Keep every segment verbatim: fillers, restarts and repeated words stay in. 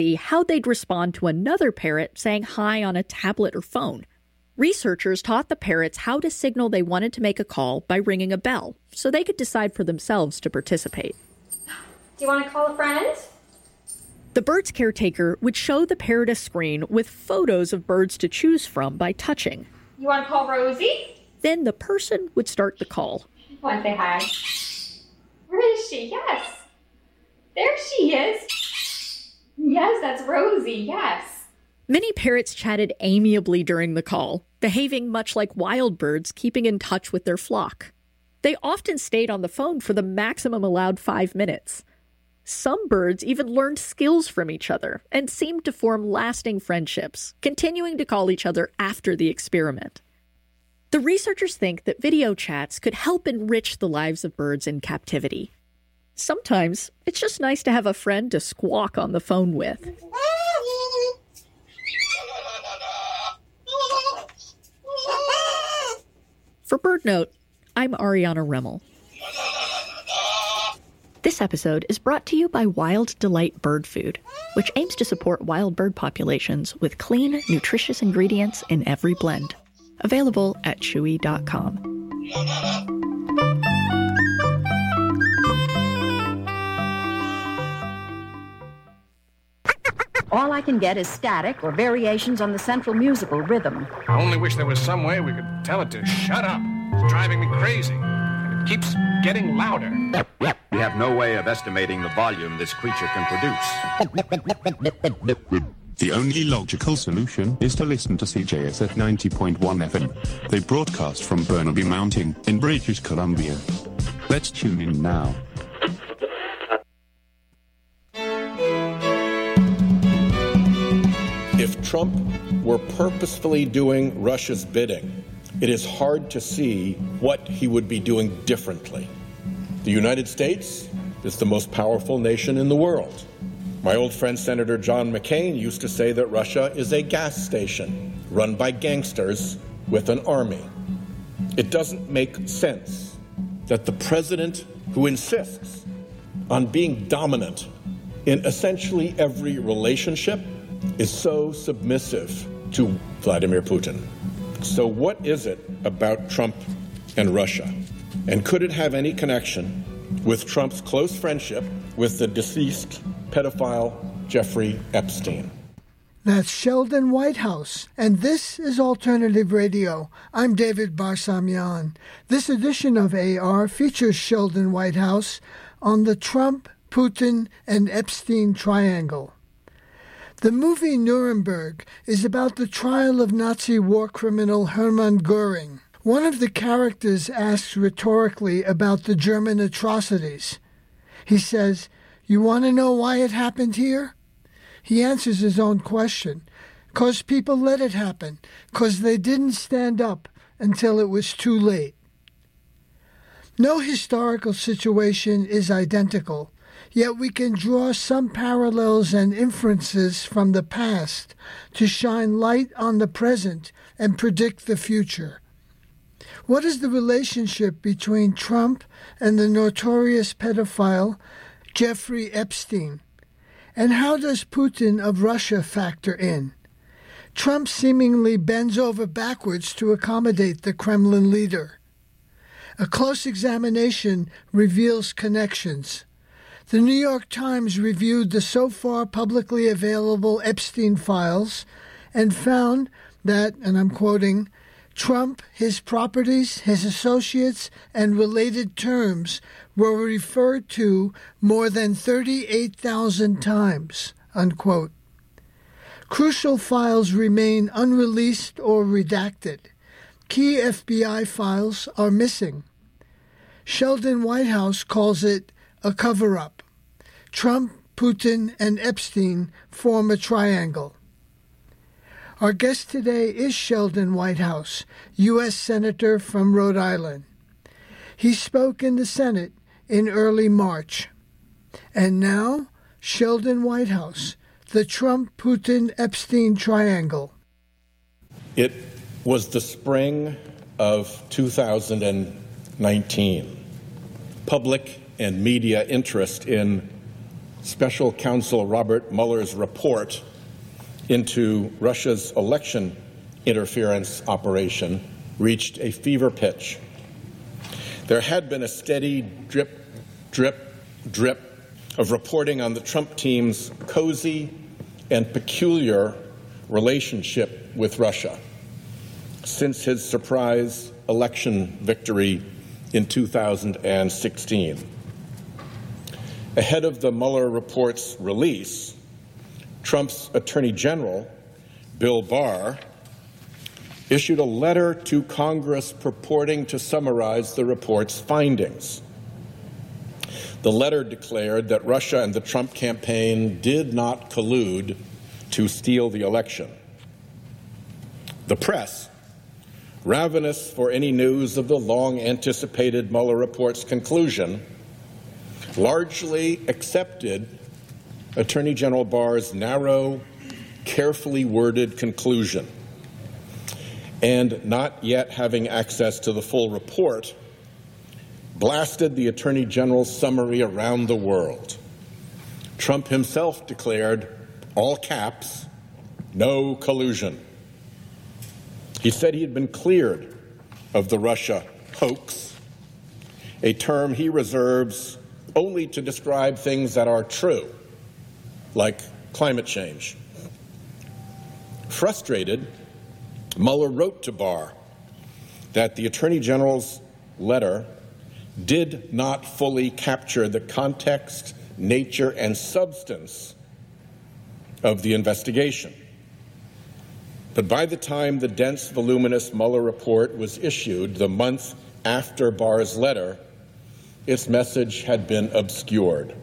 how they'd respond to another parrot saying hi on a tablet or phone. Researchers taught the parrots how to signal they wanted to make a call by ringing a bell, so they could decide for themselves to participate. Do you want to call a friend? The bird's caretaker would show the parrot a screen with photos of birds to choose from by touching. You want to call Rosie? Then the person would start the call. Want to say hi? Where is she? Yes. There she is. Yes, that's Rosie. Yes. Many parrots chatted amiably during the call, behaving much like wild birds, keeping in touch with their flock. They often stayed on the phone for the maximum allowed five minutes. Some birds even learned skills from each other and seemed to form lasting friendships, continuing to call each other after the experiment. The researchers think that video chats could help enrich the lives of birds in captivity. Sometimes it's just nice to have a friend to squawk on the phone with. For BirdNote, I'm Ariana Remmel. This episode is brought to you by Wild Delight Bird Food, which aims to support wild bird populations with clean, nutritious ingredients in every blend. Available at chewy dot com. All I can get is static or variations on the central musical rhythm. I only wish there was some way we could tell it to shut up. It's driving me crazy. And it keeps getting louder. We have no way of estimating the volume this creature can produce. The only logical solution is to listen to C J S at ninety point one F M. They broadcast from Burnaby Mountain in British Columbia. Let's tune in now. If Trump were purposefully doing Russia's bidding, it is hard to see what he would be doing differently. The United States is the most powerful nation in the world. My old friend Senator John McCain used to say that Russia is a gas station run by gangsters with an army. It doesn't make sense that the president who insists on being dominant in essentially every relationship is so submissive to Vladimir Putin. So what is it about Trump and Russia? And could it have any connection with Trump's close friendship with the deceased pedophile Jeffrey Epstein? That's Sheldon Whitehouse, and this is Alternative Radio. I'm David Barsamian. This edition of A R features Sheldon Whitehouse on the Trump, Putin, and Epstein triangle. The movie Nuremberg is about the trial of Nazi war criminal Hermann Goering. One of the characters asks rhetorically about the German atrocities. He says, "You want to know why it happened here?" He answers his own question. "'Cause people let it happen. 'Cause they didn't stand up until it was too late." No historical situation is identical, yet we can draw some parallels and inferences from the past to shine light on the present and predict the future. What is the relationship between Trump and the notorious pedophile Jeffrey Epstein? And how does Putin of Russia factor in? Trump seemingly bends over backwards to accommodate the Kremlin leader. A close examination reveals connections. The New York Times reviewed the so far publicly available Epstein files and found that, and I'm quoting, Trump, his properties, his associates, and related terms were referred to more than thirty-eight thousand times, unquote. Crucial files remain unreleased or redacted. Key F B I files are missing. Sheldon Whitehouse calls it a cover-up. Trump, Putin, and Epstein form a triangle. Our guest today is Sheldon Whitehouse, U S Senator from Rhode Island. He spoke in the Senate in early March. And now, Sheldon Whitehouse, the Trump-Putin-Epstein triangle. It was the spring of two thousand nineteen. Public and media interest in Special Counsel Robert Mueller's report into Russia's election interference operation reached a fever pitch. There had been a steady drip, drip, drip of reporting on the Trump team's cozy and peculiar relationship with Russia since his surprise election victory in two thousand sixteen. Ahead of the Mueller report's release, Trump's Attorney General, Bill Barr, issued a letter to Congress purporting to summarize the report's findings. The letter declared that Russia and the Trump campaign did not collude to steal the election. The press, ravenous for any news of the long-anticipated Mueller report's conclusion, largely accepted Attorney General Barr's narrow, carefully worded conclusion. And not yet having access to the full report, blasted the Attorney General's summary around the world. Trump himself declared, all caps, no collusion. He said he had been cleared of the Russia hoax, a term he reserves only to describe things that are true, like climate change. Frustrated, Mueller wrote to Barr that the Attorney General's letter did not fully capture the context, nature, and substance of the investigation. But by the time the dense, voluminous Mueller report was issued, the month after Barr's letter, its message had been obscured.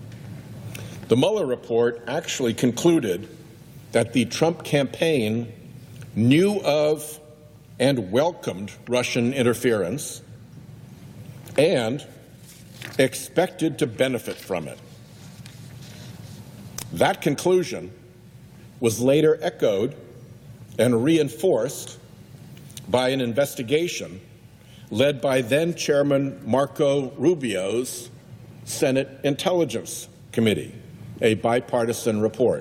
The Mueller report actually concluded that the Trump campaign knew of and welcomed Russian interference and expected to benefit from it. That conclusion was later echoed and reinforced by an investigation led by then-Chairman Marco Rubio's Senate Intelligence Committee, a bipartisan report.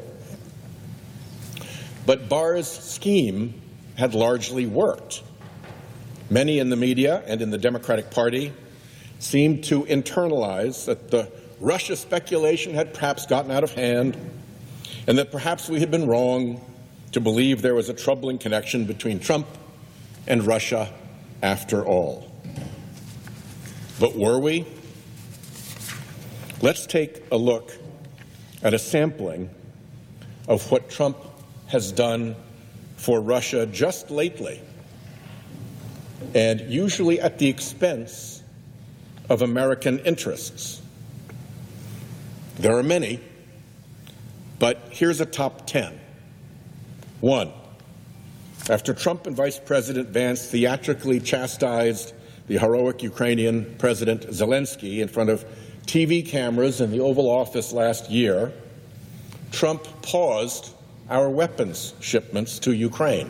But Barr's scheme had largely worked. Many in the media and in the Democratic Party seemed to internalize that the Russia speculation had perhaps gotten out of hand and that perhaps we had been wrong to believe there was a troubling connection between Trump and Russia after all. But were we? Let's take a look at a sampling of what Trump has done for Russia just lately, and usually at the expense of American interests. There are many, but here's a top ten. One, after Trump and Vice President Vance theatrically chastised the heroic Ukrainian President Zelensky in front of T V cameras in the Oval Office last year, Trump paused our weapons shipments to Ukraine.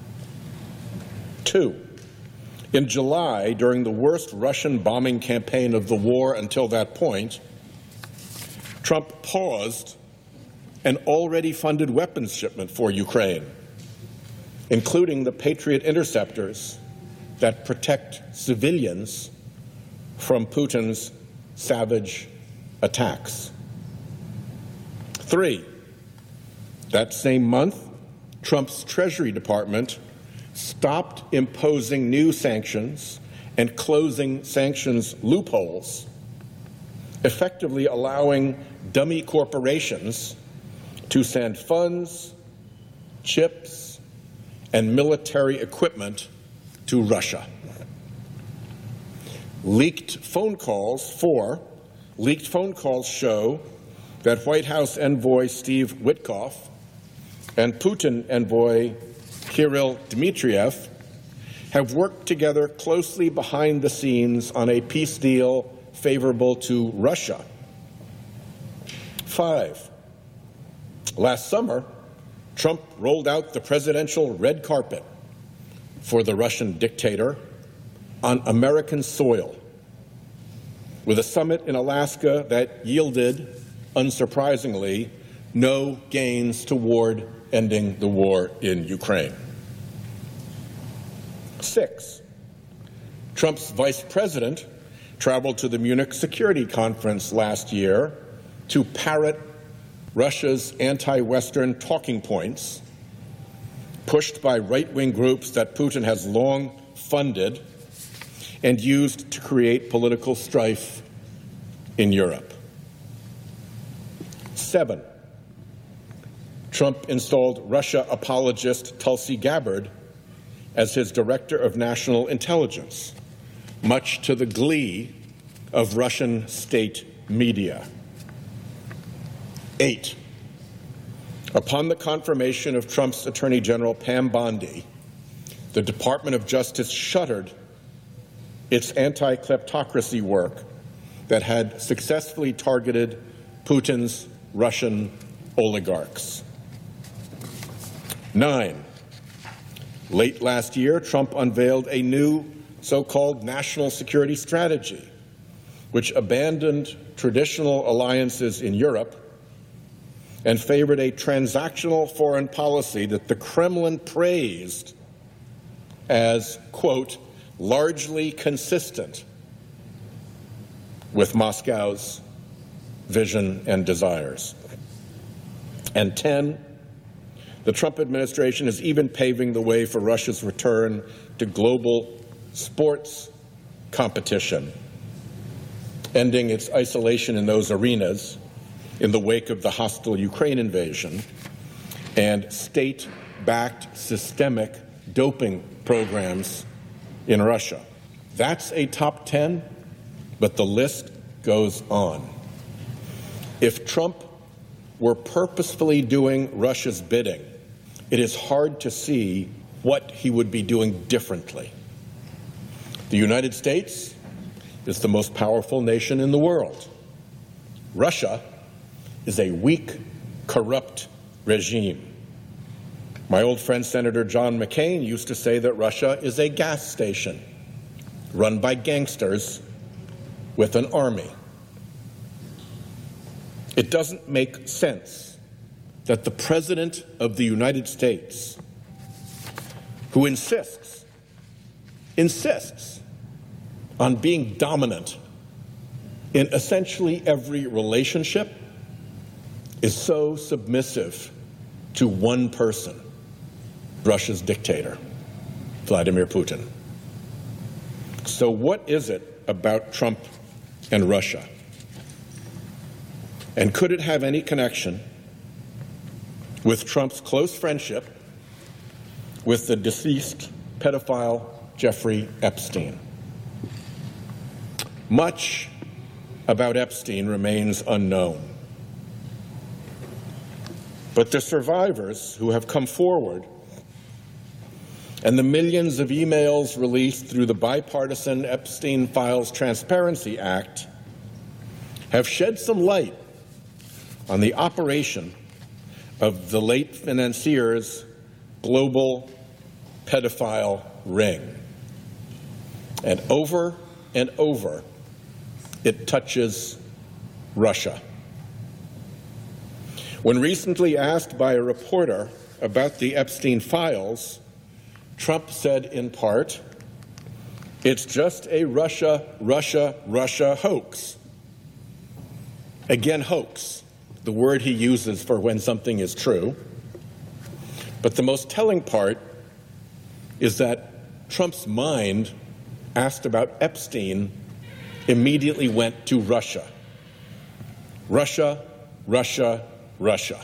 Two, in July, during the worst Russian bombing campaign of the war until that point, Trump paused an already funded weapons shipment for Ukraine, including the Patriot interceptors that protect civilians from Putin's savage attacks. Three, that same month, Trump's Treasury Department stopped imposing new sanctions and closing sanctions loopholes, effectively allowing dummy corporations to send funds, chips, and military equipment to Russia. Leaked phone calls, four, leaked phone calls show that White House envoy Steve Witkoff and Putin envoy Kirill Dmitriev have worked together closely behind the scenes on a peace deal favorable to Russia. Five, last summer, Trump rolled out the presidential red carpet for the Russian dictator on American soil with a summit in Alaska that yielded unsurprisingly, no gains toward ending the war in Ukraine. Six, Trump's vice president traveled to the Munich Security Conference last year to parrot Russia's anti-Western talking points, pushed by right-wing groups that Putin has long funded and used to create political strife in Europe. Seven, Trump installed Russia apologist Tulsi Gabbard as his director of national intelligence, much to the glee of Russian state media. Eight, upon the confirmation of Trump's Attorney General Pam Bondi, the Department of Justice shuttered its anti-kleptocracy work that had successfully targeted Putin's Russian oligarchs. Nine, late last year, Trump unveiled a new so-called national security strategy, which abandoned traditional alliances in Europe and favored a transactional foreign policy that the Kremlin praised as, quote, largely consistent with Moscow's vision and desires. And ten, the Trump administration is even paving the way for Russia's return to global sports competition, ending its isolation in those arenas in the wake of the hostile Ukraine invasion and state-backed systemic doping programs in Russia. That's a top ten, but the list goes on. If Trump were purposefully doing Russia's bidding, it is hard to see what he would be doing differently. The United States is the most powerful nation in the world. Russia is a weak, corrupt regime. My old friend Senator John McCain used to say that Russia is a gas station run by gangsters with an army. It doesn't make sense that the President of the United States, who insists, insists on being dominant in essentially every relationship, is so submissive to one person, Russia's dictator, Vladimir Putin. So what is it about Trump and Russia? And could it have any connection with Trump's close friendship with the deceased pedophile Jeffrey Epstein? Much about Epstein remains unknown. But the survivors who have come forward and the millions of emails released through the bipartisan Epstein Files Transparency Act have shed some light on the operation of the late financier's global pedophile ring. And over and over, it touches Russia. When recently asked by a reporter about the Epstein files, Trump said in part, "It's just a Russia, Russia, Russia hoax." Again, hoax, the word he uses for when something is true. But the most telling part is that Trump's mind, asked about Epstein, immediately went to Russia. Russia, Russia, Russia.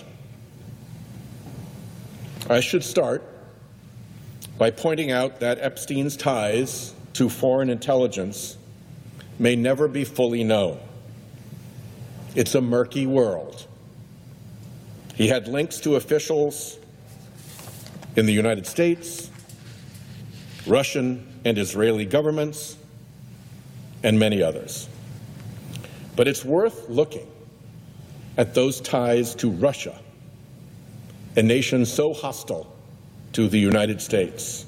I should start by pointing out that Epstein's ties to foreign intelligence may never be fully known. It's a murky world. He had links to officials in the United States, Russian and Israeli governments, and many others. But it's worth looking at those ties to Russia, a nation so hostile to the United States.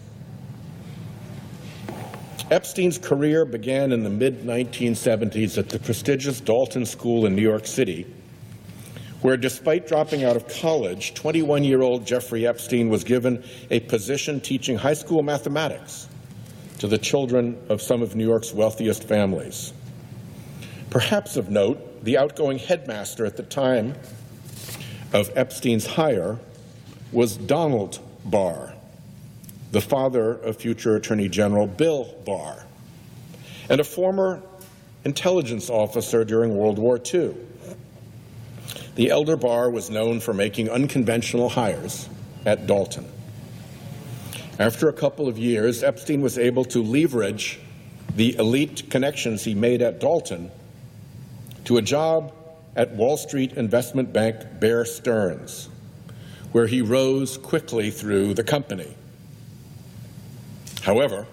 Epstein's career began in the mid nineteen seventies at the prestigious Dalton School in New York City, where, despite dropping out of college, twenty-one-year-old Jeffrey Epstein was given a position teaching high school mathematics to the children of some of New York's wealthiest families. Perhaps of note, the outgoing headmaster at the time of Epstein's hire was Donald Barr, the father of future Attorney General Bill Barr, and a former intelligence officer during World War Two. The elder Barr was known for making unconventional hires at Dalton. After a couple of years, Epstein was able to leverage the elite connections he made at Dalton to a job at Wall Street investment bank Bear Stearns, where he rose quickly through the company. However,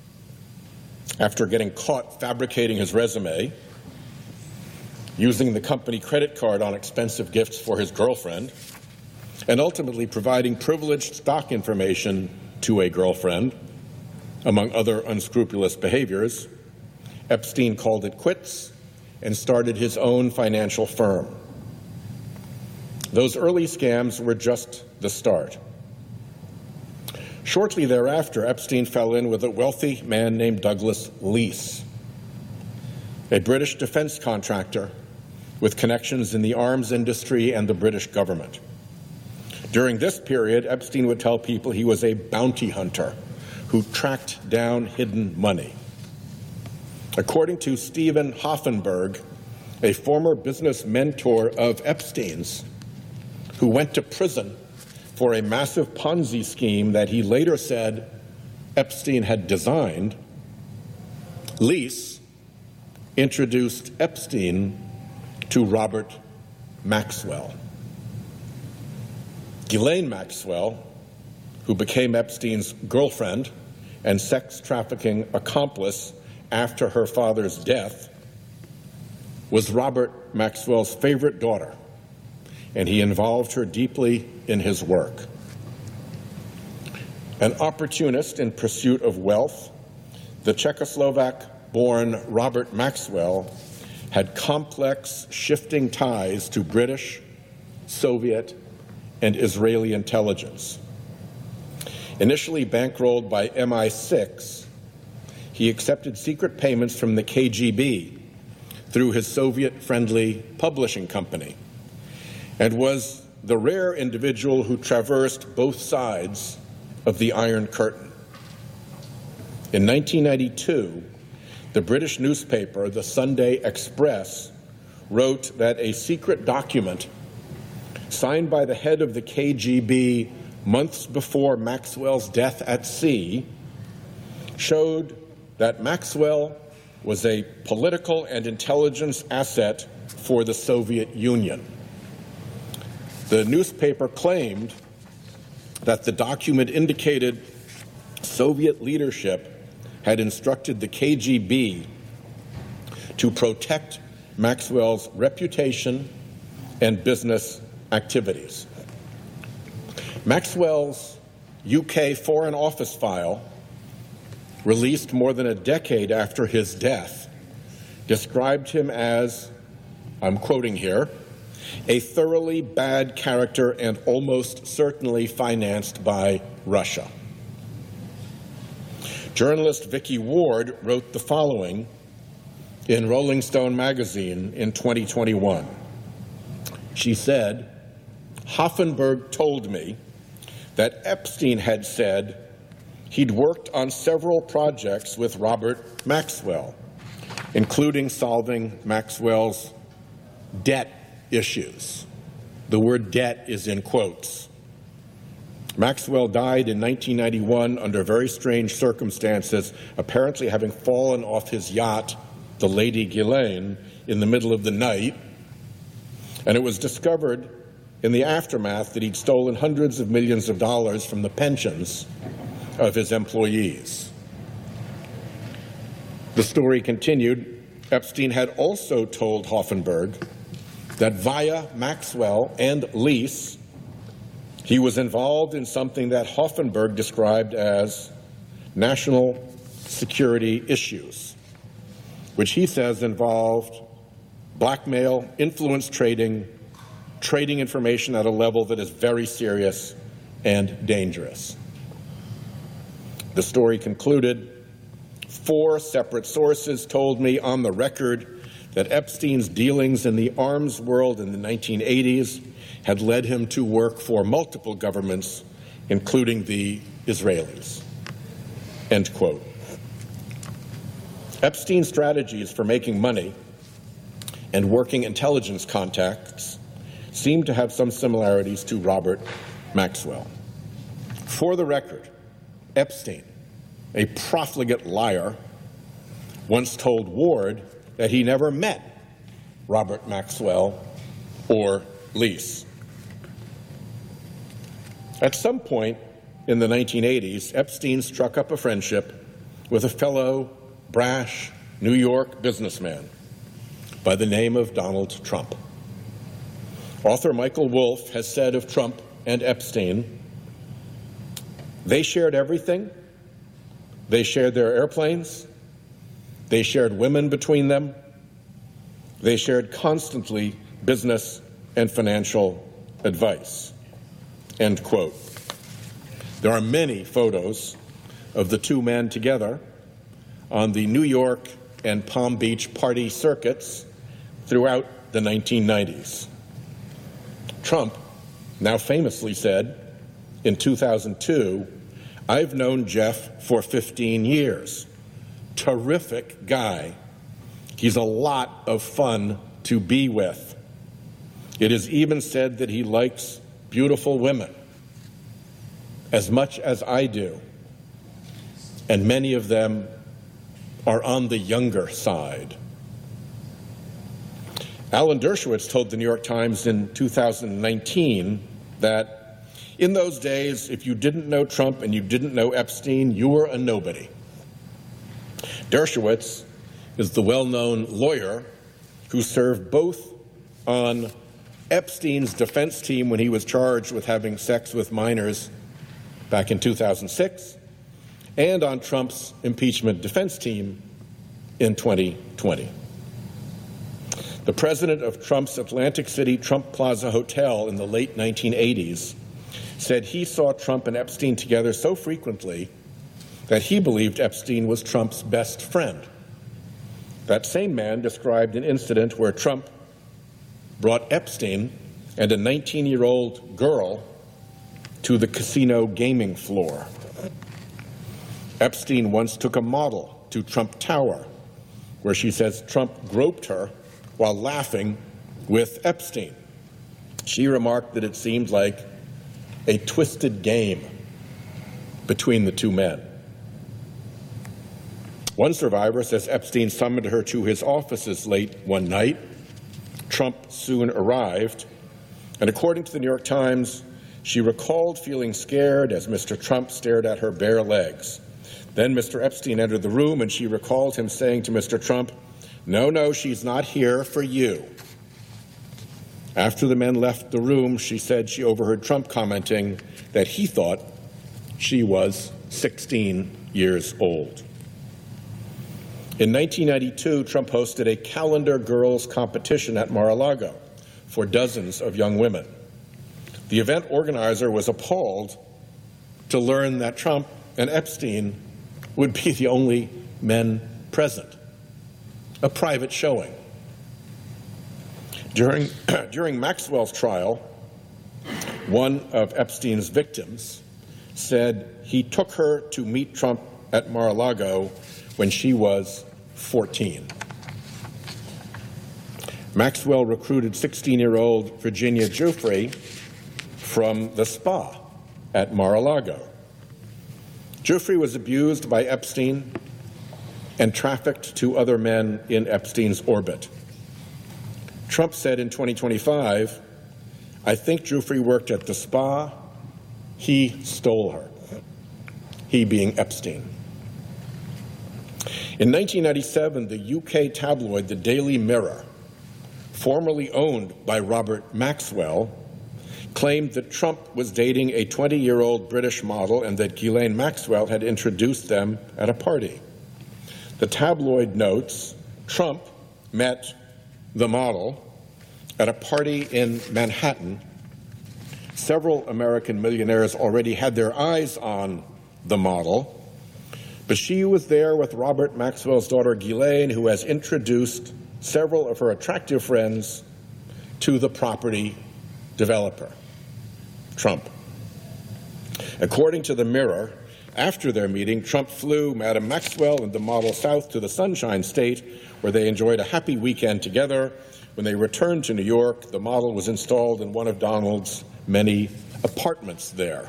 after getting caught fabricating his resume, using the company credit card on expensive gifts for his girlfriend, and ultimately providing privileged stock information to a girlfriend, among other unscrupulous behaviors, Epstein called it quits and started his own financial firm. Those early scams were just the start. Shortly thereafter, Epstein fell in with a wealthy man named Douglas Leese, a British defense contractor with connections in the arms industry and the British government. During this period, Epstein would tell people he was a bounty hunter who tracked down hidden money. According to Stephen Hoffenberg, a former business mentor of Epstein's, who went to prison for a massive Ponzi scheme that he later said Epstein had designed, Leese introduced Epstein to Robert Maxwell. Ghislaine Maxwell, who became Epstein's girlfriend and sex trafficking accomplice after her father's death, was Robert Maxwell's favorite daughter, and he involved her deeply in his work. An opportunist in pursuit of wealth, the Czechoslovak-born Robert Maxwell had complex, shifting ties to British, Soviet, and Israeli intelligence. Initially bankrolled by M I six, he accepted secret payments from the K G B through his Soviet-friendly publishing company, and was the rare individual who traversed both sides of the Iron Curtain. In nineteen ninety-two, the British newspaper, the Sunday Express, wrote that a secret document signed by the head of the K G B months before Maxwell's death at sea showed that Maxwell was a political and intelligence asset for the Soviet Union. The newspaper claimed that the document indicated Soviet leadership had instructed the K G B to protect Maxwell's reputation and business activities. Maxwell's U K Foreign Office file, released more than a decade after his death, described him as, I'm quoting here, a thoroughly bad character and almost certainly financed by Russia. Journalist Vicky Ward wrote the following in Rolling Stone magazine in twenty twenty-one. She said, Hoffenberg told me that Epstein had said he'd worked on several projects with Robert Maxwell, including solving Maxwell's debt issues. The word debt is in quotes. Maxwell died in nineteen ninety-one under very strange circumstances, apparently having fallen off his yacht, the Lady Ghislaine, in the middle of the night, and it was discovered in the aftermath that he'd stolen hundreds of millions of dollars from the pensions of his employees. The story continued. Epstein had also told Hoffenberg that via Maxwell and Leese, he was involved in something that Hoffenberg described as national security issues, which he says involved blackmail, influence trading, trading information at a level that is very serious and dangerous. The story concluded, four separate sources told me on the record that Epstein's dealings in the arms world in the nineteen eighties had led him to work for multiple governments, including the Israelis. End quote. Epstein's strategies for making money and working intelligence contacts seem to have some similarities to Robert Maxwell. For the record, Epstein, a profligate liar, once told Ward that he never met Robert Maxwell or Lease. At some point in the nineteen eighties, Epstein struck up a friendship with a fellow brash New York businessman by the name of Donald Trump. Author Michael Wolff has said of Trump and Epstein, they shared everything. They shared their airplanes. They shared women between them. They shared constantly business and financial advice. End quote. There are many photos of the two men together on the New York and Palm Beach party circuits throughout the nineteen nineties. Trump now famously said in two thousand two, "I've known Jeff for fifteen years. Terrific guy. He's a lot of fun to be with. It is even said that he likes beautiful women as much as I do, and many of them are on the younger side." Alan Dershowitz told the New York Times in two thousand nineteen that in those days, if you didn't know Trump and you didn't know Epstein, you were a nobody. Dershowitz is the well-known lawyer who served both on Epstein's defense team when he was charged with having sex with minors back in two thousand six, and on Trump's impeachment defense team in twenty twenty. The president of Trump's Atlantic City Trump Plaza Hotel in the late nineteen eighties said he saw Trump and Epstein together so frequently that he believed Epstein was Trump's best friend. That same man described an incident where Trump brought Epstein and a nineteen-year-old girl to the casino gaming floor. Epstein once took a model to Trump Tower, where she says Trump groped her while laughing with Epstein. She remarked that it seemed like a twisted game between the two men. One survivor says Epstein summoned her to his offices late one night. Trump soon arrived, and according to the New York Times, she recalled feeling scared as Mister Trump stared at her bare legs. Then Mister Epstein entered the room, and she recalled him saying to Mister Trump, "No, no, she's not here for you." After the men left the room, she said she overheard Trump commenting that he thought she was sixteen years old. In nineteen ninety-two, Trump hosted a calendar girls competition at Mar-a-Lago for dozens of young women. The event organizer was appalled to learn that Trump and Epstein would be the only men present. A private showing. During, during Maxwell's trial, one of Epstein's victims said he took her to meet Trump at Mar-a-Lago when she was fourteen. Maxwell recruited sixteen-year-old Virginia Giuffre from the spa at Mar-a-Lago. Giuffre was abused by Epstein and trafficked to other men in Epstein's orbit. Trump said in twenty twenty-five, "I think Giuffre worked at the spa. He stole her." He being Epstein. In nineteen ninety-seven, the U K tabloid The Daily Mirror, formerly owned by Robert Maxwell, claimed that Trump was dating a twenty-year-old British model and that Ghislaine Maxwell had introduced them at a party. The tabloid notes Trump met the model At a party in Manhattan, several American millionaires already had their eyes on the model, but she was there with Robert Maxwell's daughter, Ghislaine, who has introduced several of her attractive friends to the property developer, Trump. According to the Mirror, after their meeting, Trump flew Madam Maxwell and the model south to the Sunshine State, where they enjoyed a happy weekend together. When they returned to New York, the model was installed in one of Donald's many apartments there.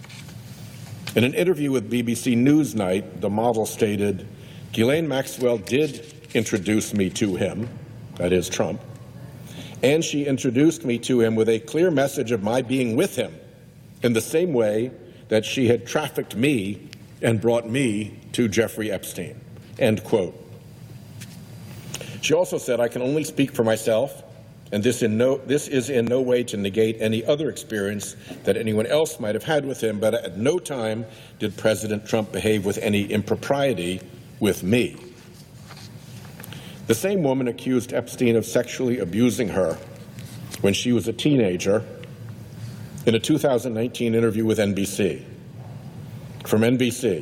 In an interview with B B C Newsnight, the model stated, Ghislaine Maxwell did introduce me to him, that is Trump, and she introduced me to him with a clear message of my being with him in the same way that she had trafficked me and brought me to Jeffrey Epstein, end quote. She also said, I can only speak for myself, and this, in no, this is in no way to negate any other experience that anyone else might have had with him, but at no time did President Trump behave with any impropriety with me. The same woman accused Epstein of sexually abusing her when she was a teenager in a two thousand nineteen interview with N B C. From N B C,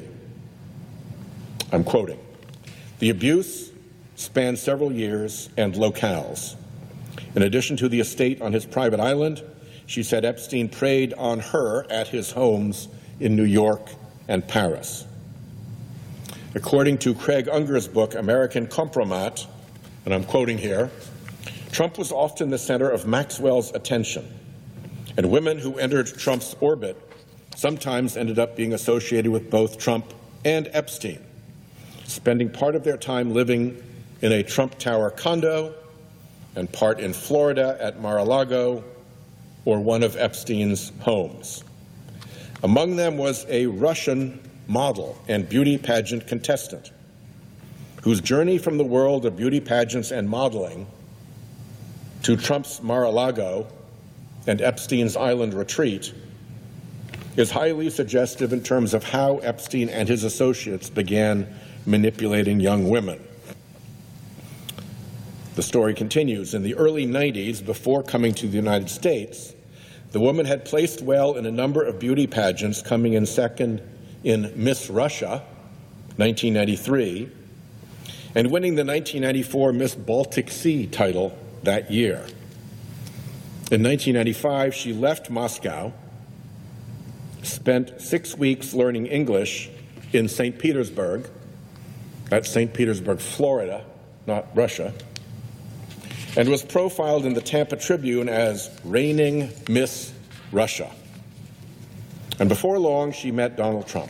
I'm quoting, the abuse spanned several years and locales. In addition to the estate on his private island, she said Epstein preyed on her at his homes in New York and Paris. According to Craig Unger's book, American Compromat, and I'm quoting here, Trump was often the center of Maxwell's attention, and women who entered Trump's orbit sometimes ended up being associated with both Trump and Epstein, spending part of their time living in a Trump Tower condo and part in Florida at Mar-a-Lago or one of Epstein's homes. Among them was a Russian model and beauty pageant contestant whose journey from the world of beauty pageants and modeling to Trump's Mar-a-Lago and Epstein's island retreat is highly suggestive in terms of how Epstein and his associates began manipulating young women. The story continues. In the early nineties, before coming to the United States, the woman had placed well in a number of beauty pageants, coming in second in Miss Russia, nineteen ninety-three, and winning the nineteen ninety-four Miss Baltic Sea title that year. In nineteen ninety-five, she left Moscow, spent six weeks learning English in Saint Petersburg, that's Saint Petersburg, Florida, not Russia, and was profiled in the Tampa Tribune as reigning Miss Russia. And before long, she met Donald Trump.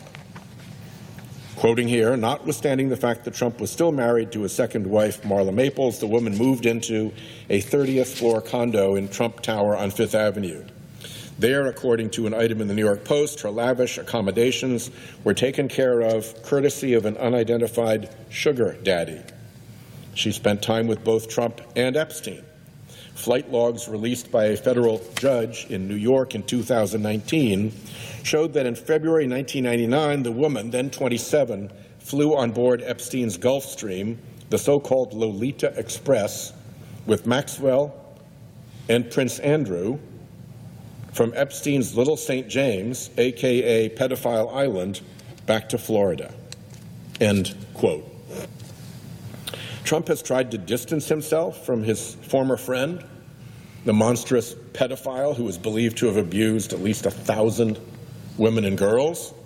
Quoting here, notwithstanding the fact that Trump was still married to his second wife, Marla Maples, the woman moved into a thirtieth floor condo in Trump Tower on Fifth Avenue. There, according to an item in the New York Post, her lavish accommodations were taken care of courtesy of an unidentified sugar daddy. She spent time with both Trump and Epstein. Flight logs released by a federal judge in New York in two thousand nineteen showed that in February nineteen ninety-nine, the woman, then twenty-seven, flew on board Epstein's Gulfstream, the so-called Lolita Express, with Maxwell and Prince Andrew from Epstein's Little Saint James, a k a. Pedophile Island, back to Florida. End quote. Trump has tried to distance himself from his former friend, the monstrous pedophile who is believed to have abused at least a thousand women and girls.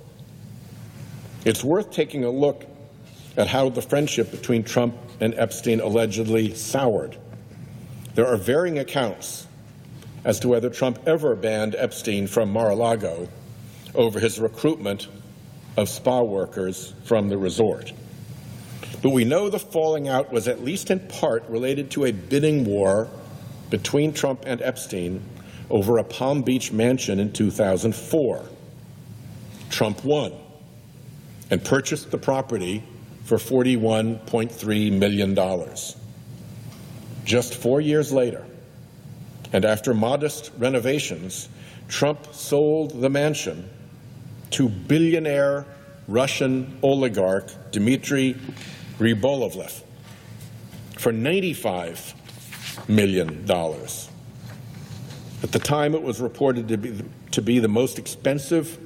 It's worth taking a look at how the friendship between Trump and Epstein allegedly soured. There are varying accounts as to whether Trump ever banned Epstein from Mar-a-Lago over his recruitment of spa workers from the resort. But we know the falling out was at least in part related to a bidding war between Trump and Epstein over a Palm Beach mansion in two thousand four. Trump won and purchased the property for forty-one point three million dollars. Just four years later, and after modest renovations, Trump sold the mansion to billionaire Russian oligarch Dmitry Rybolovlev for ninety-five million dollars. At the time, it was reported to be, to be the most expensive